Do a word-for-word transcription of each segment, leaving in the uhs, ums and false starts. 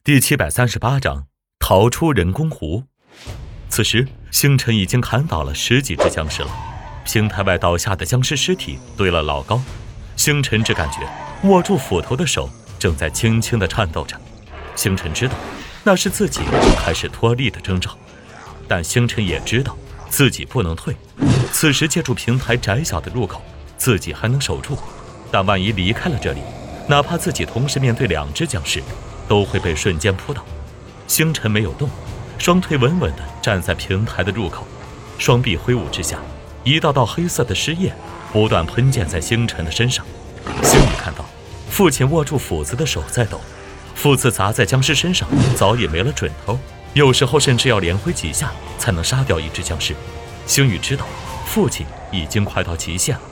第七百三十八章逃出人工湖。此时星辰已经砍倒了十几只僵尸了，平台外倒下的僵尸尸体堆了老高，星辰只感觉握住斧头的手正在轻轻地颤抖着。星辰知道那是自己开始脱力的征兆，但星辰也知道自己不能退。此时借助平台窄小的入口，自己还能守住，但万一离开了这里，哪怕自己同时面对两只僵尸，都会被瞬间扑倒。星辰没有动，双腿稳稳地站在平台的入口，双臂挥舞之下，一道道黑色的尸液不断喷溅在星辰的身上。星宇看到父亲握住斧子的手在抖，斧子砸在僵尸身上早已没了准头，有时候甚至要连挥几下才能杀掉一只僵尸。星宇知道父亲已经快到极限了。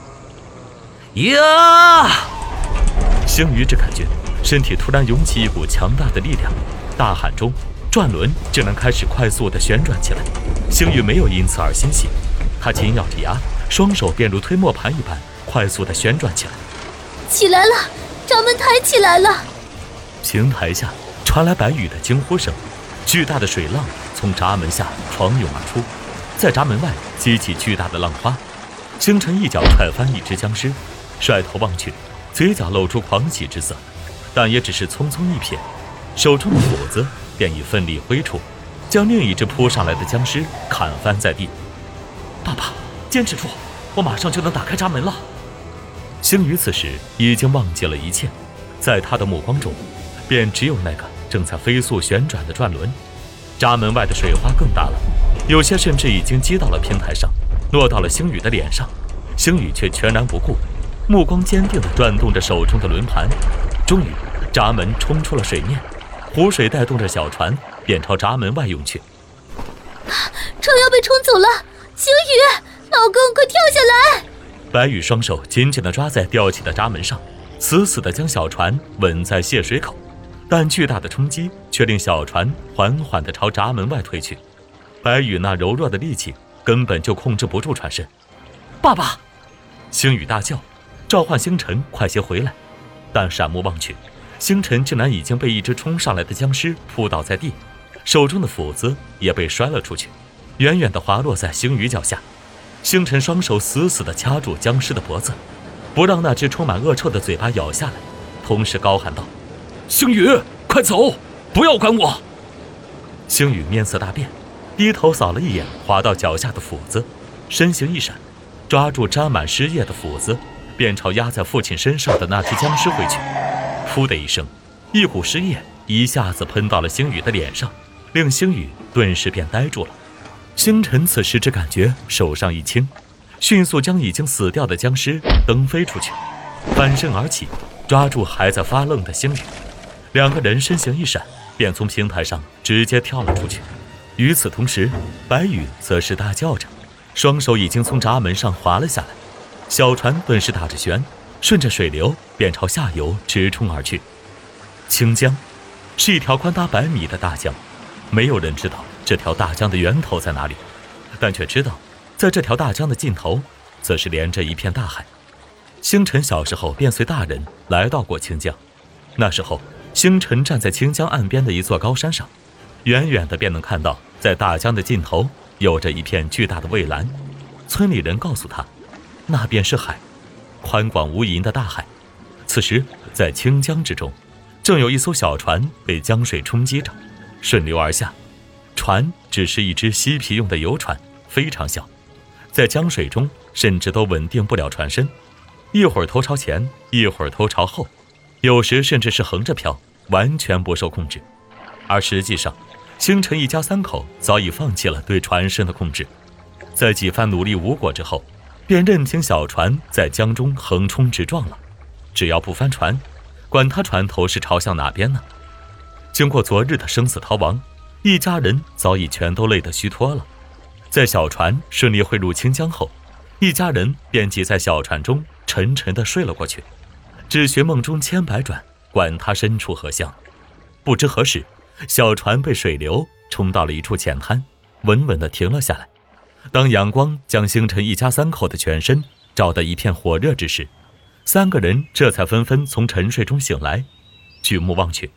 呀！星宇只感觉身体突然涌起一股强大的力量，大喊中转轮竟然开始快速地旋转起来。星宇没有因此而欣喜，他紧咬着牙，双手便如推磨盘一般快速地旋转起来。 起来了，闸门抬起来了！ 平台下传来白羽的惊呼声，巨大的水浪从闸门下狂涌而出，在闸门外激起巨大的浪花。星辰一脚踹翻一只僵尸，甩头望去，嘴角露出狂喜之色，但也只是匆匆一瞥，手中的斧子便已奋力挥出，将另一只扑上来的僵尸砍翻在地。爸爸，坚持住，我马上就能打开闸门了。星宇此时已经忘记了一切，在他的目光中便只有那个正在飞速旋转的转轮。闸门外的水花更大了，有些甚至已经击到了平台上，落到了星宇的脸上。星宇却全然不顾，目光坚定地转动着手中的轮盘。终于闸门冲出了水面，湖水带动着小船便朝闸门外涌去。 船要被冲走了，星宇，老公快跳下来！ 白羽双手紧紧地抓在吊起的闸门上，死死地将小船稳在泄水口，但巨大的冲击却令小船缓缓地朝闸门外推去。白羽那柔弱的力气根本就控制不住船身。爸爸！星宇大叫，召唤星辰快些回来。但闪目望去，星辰竟然已经被一只冲上来的僵尸扑倒在地，手中的斧子也被摔了出去，远远地滑落在星宇脚下。星辰双手死死地掐住僵尸的脖子，不让那只充满恶臭的嘴巴咬下来，同时高喊道：星宇，快走，不要管我！星宇面色大变，低头扫了一眼滑到脚下的斧子，身形一闪，抓住沾满尸液的斧子，便朝压在父亲身上的那只僵尸挥去。噗的一声，一股尸液一下子喷到了星宇的脸上，令星宇顿时便呆住了。星辰此时只感觉手上一轻，迅速将已经死掉的僵尸蹬飞出去，翻身而起，抓住还在发愣的星宇。两个人身形一闪，便从平台上直接跳了出去。与此同时，白羽则是大叫着，双手已经从闸门上滑了下来，小船顿时打着旋，顺着水流便朝下游直冲而去。清江是一条宽达百米的大江，没有人知道这条大江的源头在哪里，但却知道在这条大江的尽头则是连着一片大海。星辰小时候便随大人来到过清江，那时候星辰站在清江岸边的一座高山上，远远的便能看到在大江的尽头有着一片巨大的蔚蓝。村里人告诉他，那便是海，宽广无垠的大海。此时在清江之中，正有一艘小船被江水冲击着，顺流而下。船只是一只嬉皮用的游船，非常小，在江水中甚至都稳定不了船身，一会儿头朝前，一会儿头朝后，有时甚至是横着飘，完全不受控制。而实际上，星辰一家三口早已放弃了对船身的控制，在几番努力无果之后，便任凭小船在江中横冲直撞了。只要不翻船，管他船头是朝向哪边呢？经过昨日的生死逃亡，一家人早已全都累得虚脱了。在小船顺利汇入清江后，一家人便挤在小船中沉沉地睡了过去，只学梦中千百转，管他身处何乡。不知何时，小船被水流冲到了一处浅滩，稳稳地停了下来。当阳光将星辰一家三口的全身照得一片火热之时，三个人这才纷纷从沉睡中醒来。举目望去，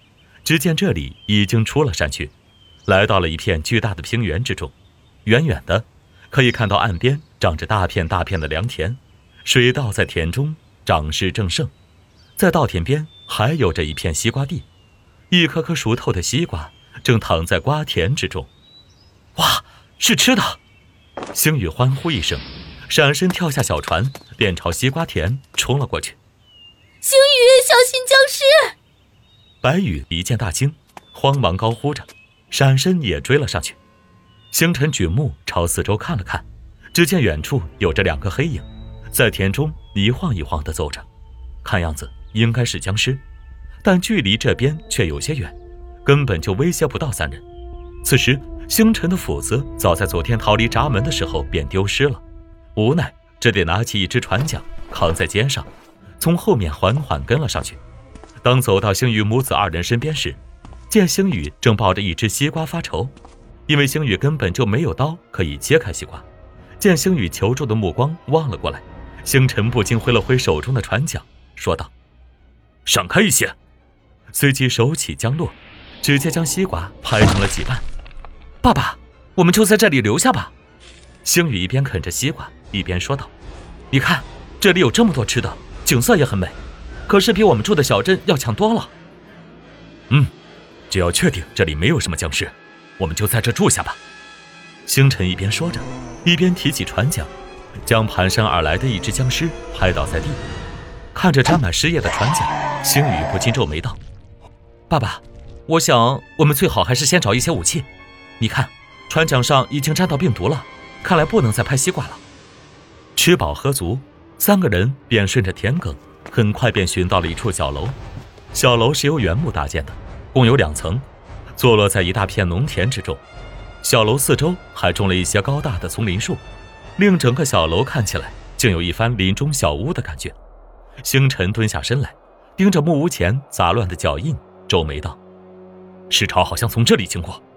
只见这里已经出了山区，来到了一片巨大的平原之中。远远的可以看到岸边长着大片大片的良田，水稻在田中长势正盛。在稻田边还有着一片西瓜地，一颗颗熟透的西瓜正躺在瓜田之中。哇，是吃的！星宇欢呼一声，闪身跳下小船，便朝西瓜田冲了过去。 星宇，小心僵尸！ 白羽一见大惊，慌忙高呼着，闪身也追了上去。星辰举目朝四周看了看，只见远处有着两个黑影，在田中一晃一晃地走着，看样子应该是僵尸，但距离这边却有些远，根本就威胁不到三人。此时星辰的斧子早在昨天逃离闸门的时候便丢失了，无奈只得拿起一只船桨扛在肩上，从后面缓缓跟了上去。当走到星宇母子二人身边时，见星宇正抱着一只西瓜发愁，因为星宇根本就没有刀可以切开西瓜。见星宇求助的目光望了过来，星辰不禁挥了挥手中的船桨，说道：闪开一些。随即手起将落，直接将西瓜拍成了几瓣。爸爸，我们就在这里留下吧。星宇一边啃着西瓜一边说道：你看这里有这么多吃的，景色也很美，可是比我们住的小镇要强多了。嗯，只要确定这里没有什么僵尸，我们就在这住下吧。星辰一边说着，一边提起船桨，将蹒跚而来的一只僵尸拍倒在地。看着沾满尸液的船桨，星宇不禁皱眉道：爸爸，我想我们最好还是先找一些武器。你看船桨上已经沾到病毒了，看来不能再拍西瓜了。吃饱喝足，三个人便顺着田埂，很快便寻到了一处小楼。小楼是由原木搭建的，共有两层，坐落在一大片农田之中。小楼四周还种了一些高大的丛林树，令整个小楼看起来竟有一番林中小屋的感觉。星辰蹲下身来，盯着木屋前杂乱的脚印，皱眉道：尸潮好像从这里经过。